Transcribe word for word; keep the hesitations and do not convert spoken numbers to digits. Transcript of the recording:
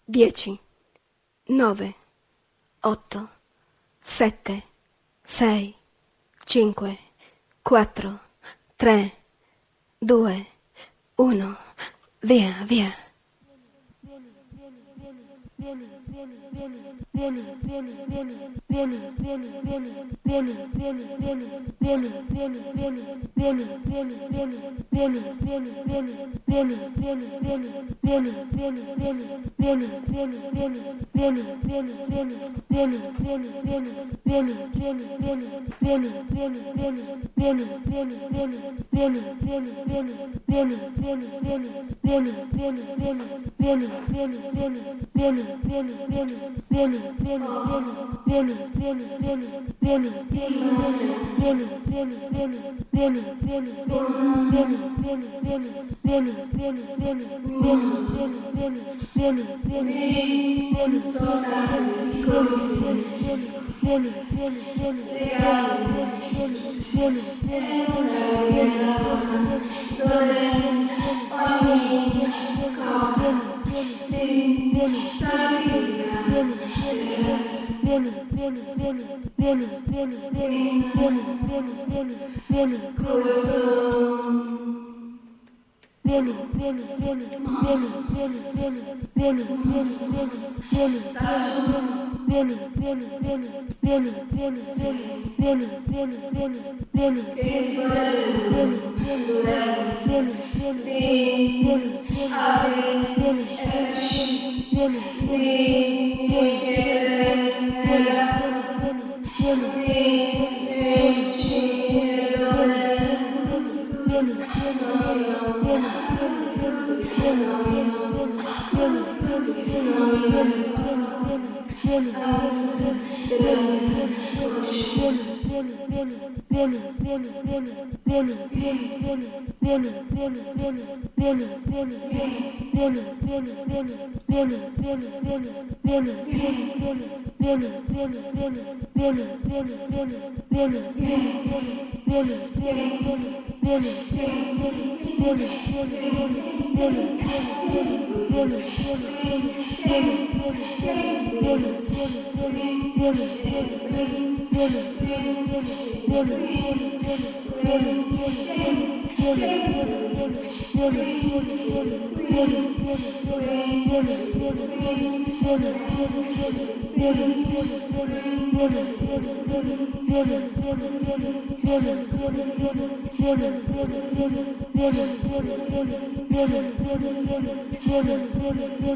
dieci, nove, otto, sette, sei, cinque, quattro, tre, due, uno, via, via. Vieni, sono stati piccolissimi, regali, e non avevo dimenticato dove ogni cosa si santifica, regali, in questo faccio che si guardino dolenti di A B e P C, di chiedere nella di rincire dove così così nomino a così così nomino così così nomino a così a così della mia conoscenza.